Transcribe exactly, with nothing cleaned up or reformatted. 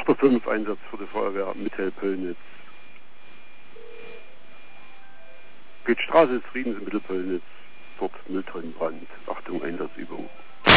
acht Uhr fünf Einsatz für die Feuerwehr Mittelpöllnitz. Geht Straße des Friedens in Mittelpöllnitz. Dort Mülltonnenbrand. Achtung, Einsatzübung.